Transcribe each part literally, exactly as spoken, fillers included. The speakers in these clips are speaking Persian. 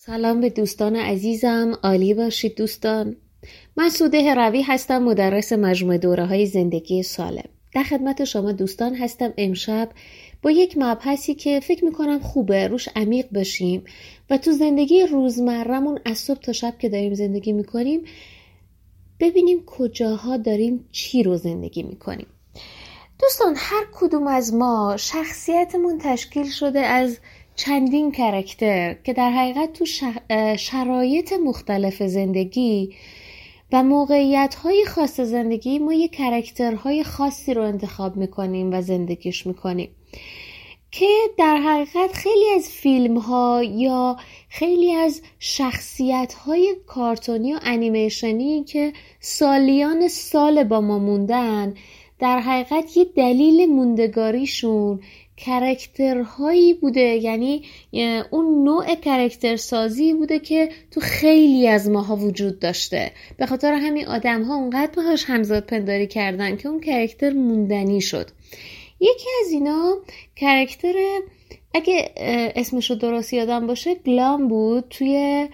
سلام به دوستان عزیزم، عالی باشید دوستان. من سوده هروی هستم، مدرس مجموعه دوره های زندگی سالم. در خدمت شما دوستان هستم امشب با یک مبحثی که فکر میکنم خوبه روش عمیق بشیم و تو زندگی روزمرمون از صبح تا شب که داریم زندگی میکنیم ببینیم کجاها داریم چی رو زندگی میکنیم. دوستان، هر کدوم از ما شخصیتمون تشکیل شده از چندین کاراکتر که در حقیقت تو شرایط مختلف زندگی و موقعیت‌های خاص زندگی ما یک کاراکترهای خاصی رو انتخاب میکنیم و زندگیش میکنیم که در حقیقت خیلی از فیلم‌ها یا خیلی از شخصیت‌های کارتونی و انیمیشنی که سالیان سال با ما موندن، در حقیقت یه دلیل موندگاریشون کاراکترهایی بوده، یعنی اون نوع کاراکتر سازی بوده که تو خیلی از ماها وجود داشته. به خاطر همین آدم ها اونقدر باهاش همزاد پنداری کردن که اون کاراکتر موندنی شد. یکی از اینا کاراکتر، اگه اسمشو درست یادم باشه، گلام بود توی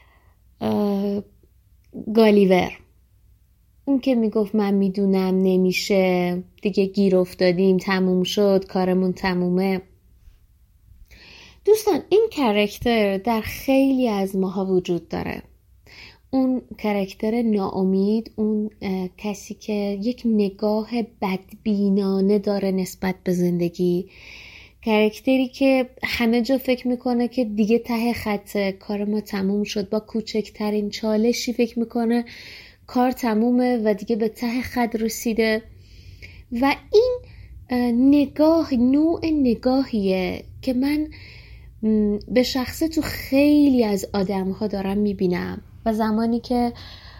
گالیور. اون که میگفت من میدونم نمیشه، دیگه گیر افتادیم، تموم شد، کارمون تمومه. دوستان، این کاراکتر در خیلی از ماها وجود داره. اون کاراکتر ناامید، اون کسی که یک نگاه بدبینانه داره نسبت به زندگی، کاراکتری که همه جا فکر میکنه که دیگه ته خط، کار ما تموم شد، با کوچکترین چالشی فکر میکنه کار تمومه و دیگه به ته خط رسیده. و این نگاه نوع نگاهیه که من به شخصه تو خیلی از آدم ها دارم میبینم و زمانی که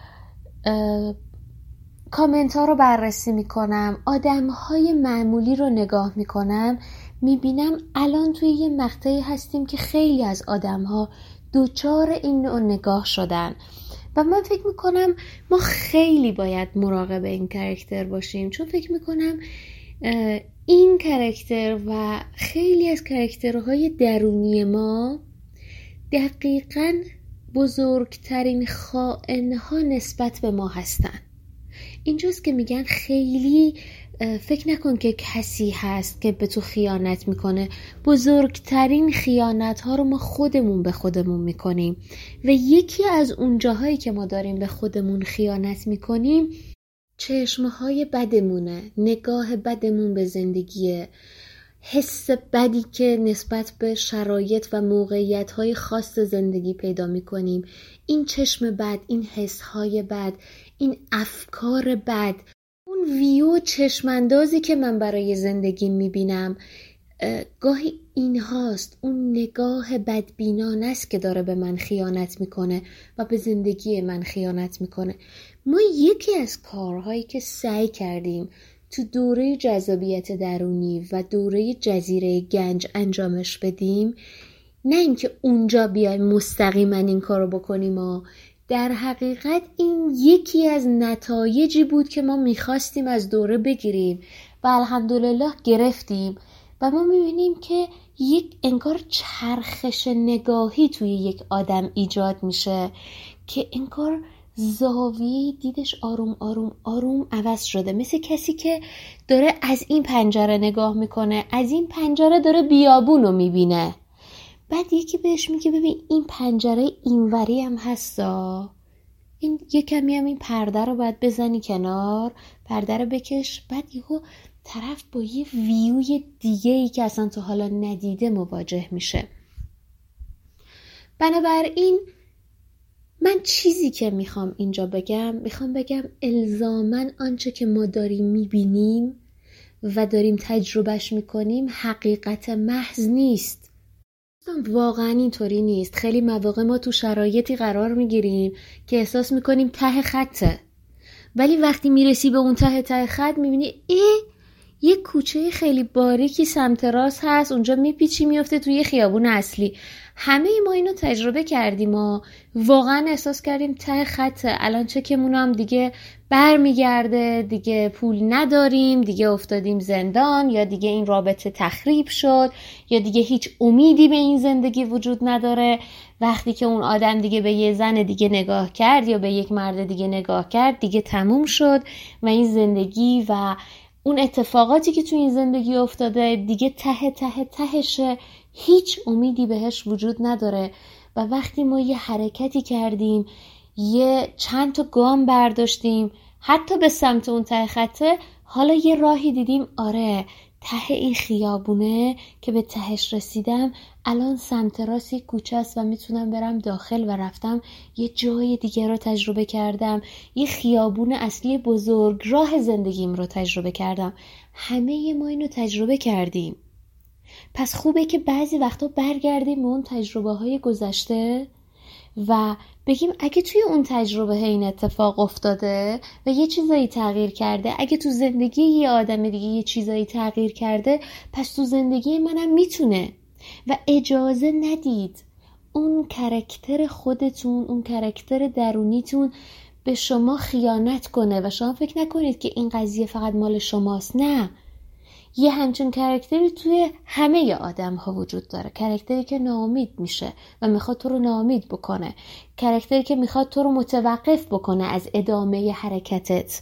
کامنت ها رو بررسی میکنم، آدم های معمولی رو نگاه میکنم، میبینم الان توی یه مقطعی هستیم که خیلی از آدم ها دوچار این نوع نگاه شدن و من فکر میکنم ما خیلی باید مراقب این کاراکتر باشیم، چون فکر میکنم این کاراکتر و خیلی از کاراکترهای درونی ما دقیقاً بزرگترین خائن‌ها نسبت به ما هستن. اینجاست که میگن خیلی فکر نکن که کسی هست که به تو خیانت میکنه. بزرگترین خیانت ها رو ما خودمون به خودمون میکنیم و یکی از اون جاهایی که ما داریم به خودمون خیانت میکنیم چشمهای بدمونه، نگاه بدمون به زندگیه، حس بدی که نسبت به شرایط و موقعیت های خاص زندگی پیدا میکنیم. این چشم بد، این حس های بد، این افکار بد، اون ویو چشماندازی که من برای زندگی میبینم گاهی این هاست، اون نگاه بدبینانه است که داره به من خیانت میکنه و به زندگی من خیانت میکنه. ما یکی از کارهایی که سعی کردیم تو دوره جذابیت درونی و دوره جزیره گنج انجامش بدیم، نه اینکه اونجا بیایم مستقیما این کارو بکنیم، ما در حقیقت این یکی از نتایجی بود که ما میخواستیم از دوره بگیریم و الحمدلله گرفتیم و ما میبینیم که یک انگار چرخش نگاهی توی یک آدم ایجاد میشه که انگار زاویه دیدش آروم آروم آروم عوض شده، مثل کسی که داره از این پنجره نگاه میکنه، از این پنجره داره بیابون رو میبینه، بعد یکی بهش میگه ببین این پنجره اینوری هم هستا، این یه کمی هم این پرده رو باید بزنی کنار، پرده رو بکش، بعد یهو طرف با یه ویوی دیگه ای که اصلا تو حالا ندیده مواجه میشه. بنابراین من چیزی که میخوام اینجا بگم، میخوام بگم الزاماً آنچه که ما داریم میبینیم و داریم تجربهش میکنیم حقیقت محض نیست. واقعا اینطوری نیست. خیلی مواقع ما تو شرایطی قرار میگیریم که احساس میکنیم ته خطه، ولی وقتی میرسی به اون ته ته خط میبینی ای یه کوچه خیلی باریکی سمت راست هست، اونجا میپیچی میفته توی خیابون اصلی. همه ما اینو تجربه کردیم و واقعا احساس کردیم ته خطه، الان چکمون هم دیگه بر میگرده، دیگه پول نداریم، دیگه افتادیم زندان، یا دیگه این رابطه تخریب شد، یا دیگه هیچ امیدی به این زندگی وجود نداره. وقتی که اون آدم دیگه به یه زن دیگه نگاه کرد یا به یک مرد دیگه نگاه کرد، دیگه تموم شد و این زندگی و اون اتفاقاتی که تو این زندگی افتاده دیگه ته ته تهشه، هیچ امیدی بهش وجود نداره. و وقتی ما یه حرکتی کردیم، یه چند تا گام برداشتیم حتی به سمت اون ته خطه، حالا یه راهی دیدیم، آره ته این خیابونه که به تهش رسیدم، الان سمت راست یک کوچه است و میتونم برم داخل و رفتم یه جای دیگه رو تجربه کردم، یه خیابون اصلی بزرگ راه زندگیم رو تجربه کردم. همه ما اینو تجربه کردیم. پس خوبه که بعضی وقتا برگردیم به اون تجربه های گذشته و بگیم اگه توی اون تجربه این اتفاق افتاده و یه چیزایی تغییر کرده، اگه تو زندگی یه آدم دیگه یه چیزایی تغییر کرده، پس تو زندگی منم میتونه. و اجازه ندید اون کاراکتر خودتون، اون کاراکتر درونیتون به شما خیانت کنه و شما فکر نکنید که این قضیه فقط مال شماست. نه، یه همچین کاراکتری توی همه آدم ها وجود داره. کاراکتری که ناامید میشه و میخواد تو رو ناامید بکنه، کاراکتری که میخواد تو رو متوقف بکنه از ادامه حرکتت.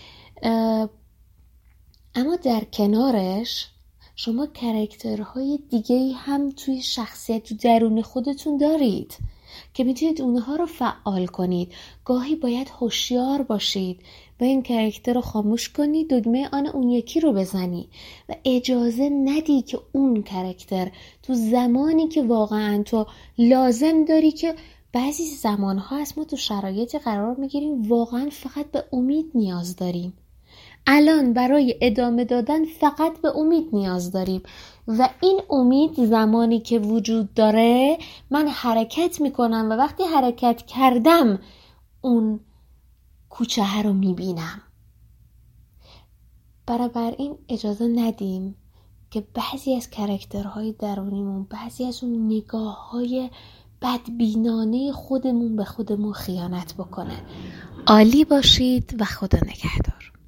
اما در کنارش شما کاراکترهای دیگه‌ای هم توی شخصیت تو درون خودتون دارید که میتونید اونها رو فعال کنید. گاهی باید هوشیار باشید و این کاراکتر رو خاموش کنی، دکمه آن اون یکی رو بزنی و اجازه ندی که اون کاراکتر تو زمانی که واقعا تو لازم داری، که بعضی زمانها هست ما تو شرایطی قرار میگیریم واقعا فقط به امید نیاز داریم. الان برای ادامه دادن فقط به امید نیاز داریم و این امید زمانی که وجود داره من حرکت میکنم و وقتی حرکت کردم اون کوچه رو میبینم. بنابراین اجازه ندیم که بعضی از کاراکترهای درونیمون، بعضی از اون نگاه‌های بدبینانه خودمون به خودمون خیانت بکنه. عالی باشید و خدا نگهدار.